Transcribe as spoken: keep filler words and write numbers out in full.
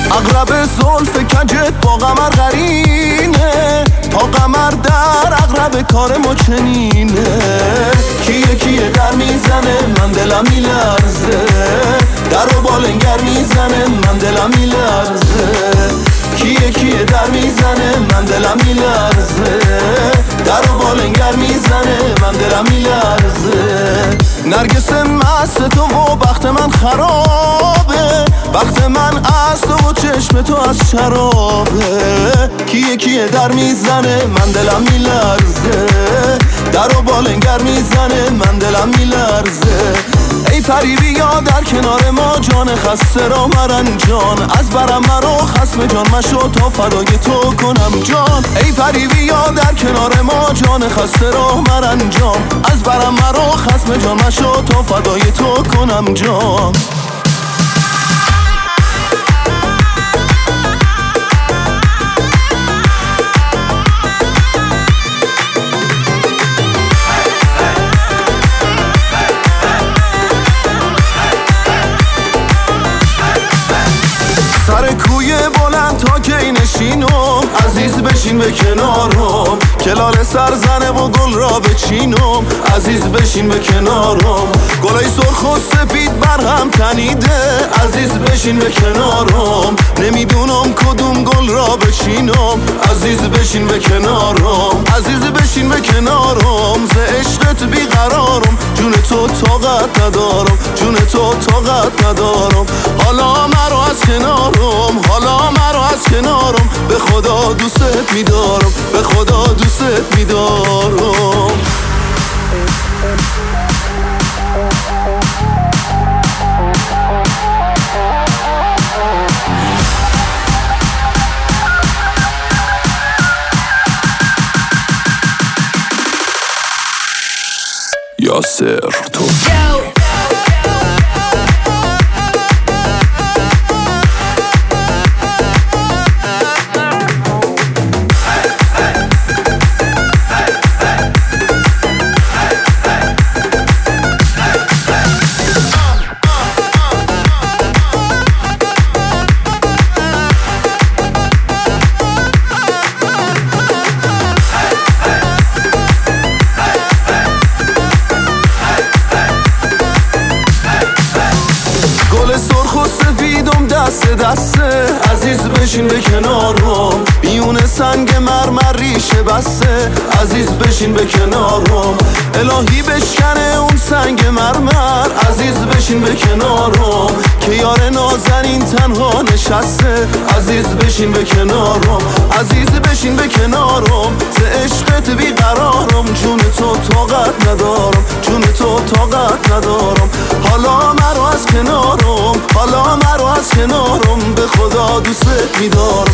اغرب زلف کجت با قمر قرینه، تا قمر در اغرب کار ما چنینه. کیه کیه در میزنه من دلم میلرزه، در و بالنگر میزنه من دلم میلرزه. کیه کیه در میزنه من دلم میلرزه، در و بالنگر میزنه من دلم میلرزه. نرگس مست تو و بخت من خرابه، بخت من از تو و چشم تو از شرابه. کیه کیه در میزنه من دلم میلرزه، در و بالنگر میزنه من دلم میلرزه. ای پری بیا در کنار ما جان خسته را مرنجان، از برم مرا خصم جان مشو تا فدای تو کنم جان. ای پری بیا در کنار ما جان خسته را مرنجان، از برم مرا خصم جان مشو تا فدای تو کنم جان. سر کوی بلند تا کی نشینم، عزیز بشین به کنارم. کلال سرزنه و گل را بچینم، عزیز بشین به کنارم. گلای سرخ و سپید برهم تنیده، عزیز بشین به کنارم. نمیدونم کدوم گل را بچینم، عزیز بشین به کنارم. عزیز بشین به کنارم، ز عشقت بیقرارم. جون تو طاقت ندارم، جون تو طاقت ندارم. حالا مرا از کنارم، حالا مرا از کنارم. به خدا دوست میدارم، به خدا دوست میدارم. یاسر تو سرخ و سفیدم دست دسته، عزیز بشین به کنارم. بیون سنگ مرمر ریشه بسته، عزیز بشین به کنارم. الهی بشکنه اون سنگ مرمر، عزیز بشین به کنارم. که یار نازنین تنها نشسته، عزیز بشین به کنارم. عزیز بشین به کنارم، ز عشقت بیقرارم. جون تو طاقت ندارم، جون تو طاقت ندارم. حالا مرا از کنارم، حالا مرا از کنارم. به خدا دوست میدارم.